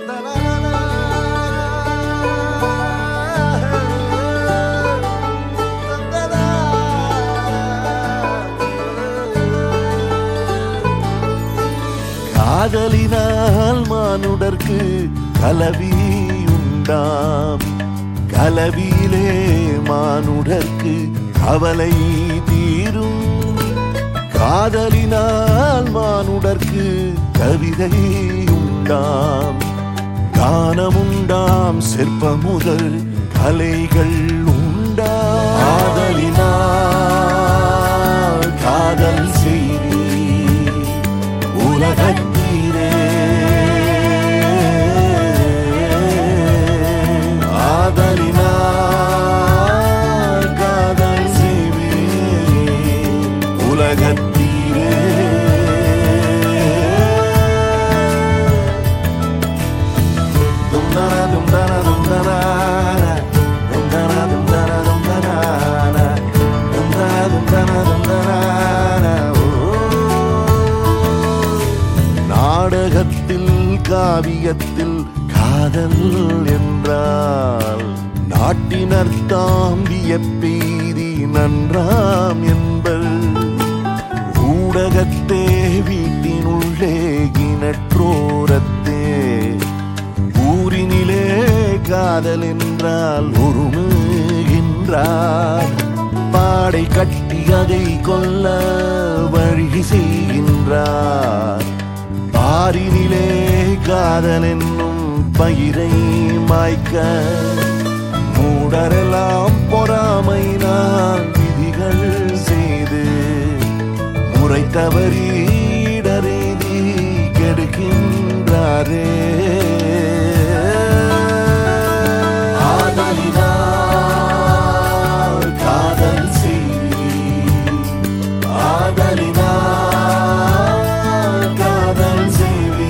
காதலினால் மானுடர்க்கு கலவியுண்டாம், கலவியிலே மானுடர்க்கு கவலை தீரும். காதலினால் மானுடர்க்கு கவிதை உண்டாம், கானமுண்டாம், சிற்பம் முதல் கலைகள் உண்டாம். காதலினால் காதல் செய்தி உலகத்தீரே, ஆதலினால் காதல் செய்வி உலகத்தீரே. தும்தன தும்தன தும்தன தும்தன தும்தன தும்தன தும்தன தும்தன தும்தன. நாடகத்தில் காவியத்தில் காதல் என்றால் நாட்டினர் தாம்பிய பெய்தி நன்றாம் என்பர். ஊடகத்தே வீட்டினுள்ளே கிணற்றோரத்தே ஊரினிலே காதல் என்றால் ஒருமுகின்றார். பாடை கட்டி அதை கொல்ல வழி செய்கின்றார். பாரினிலே காதல் என்னும் பயிரை மாய்க்க மூடரெல்லாம் பொறாமையினால் விதிகள் செய்து முறை தவறி இடரேதி கெடுக்கின்றாரே. ஆதலினால் காதல் செய்தி, ஆதலினால் காதல் செய்வி.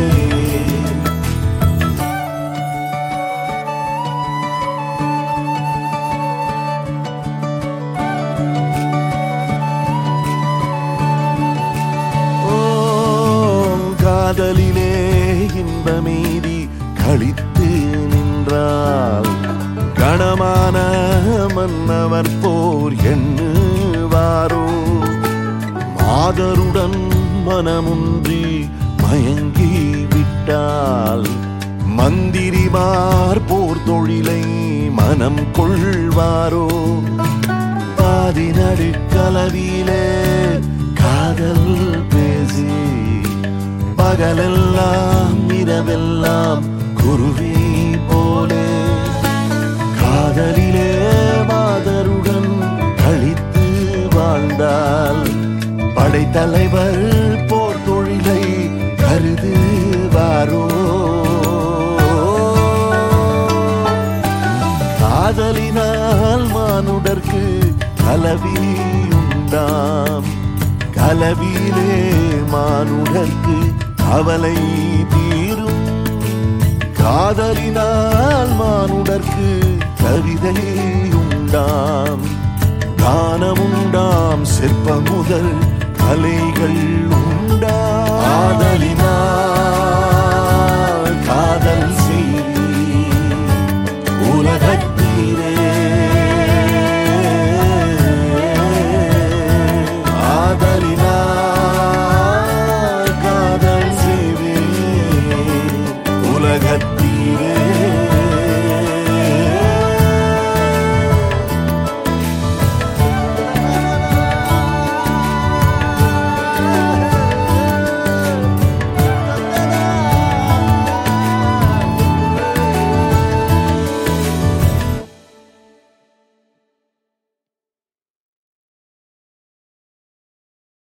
காதலிலே இன்பமீதி கழித்து நின்றால் கணமான மன்னவர் போர் எண்ணுவாரோ. மாதருடன் மனமுன்றி மயங்கி விட்டால் மந்திரிமார் போர் தொழிலை மனம் கொள்வாரோ. பாதி நடுக்கலவியிலே காதல் பேசி பகலெல்லாம் இரவெல்லாம் குருவி போலே காதலிலே மாதருடன் கழித்து வாழ்ந்தால் படைத்தலைவர் போர் தொழிலை கருதுவாரோ. காதலினால் மானுடர்க்கு கலவி உண்டாம், கலவியிலே மானுடர்க்கு கவலை தீரும். காதலினால் மானுடர்க்கு கவிதை உண்டாம், கானமுண்டாம், சிற்பம் முதல் கலைகள் உண்டாம். ஆதலினால் காதல் செய்தி உலகத்தீரே, ஆதலினால் காதல் செய்வி உலகத்தீரே.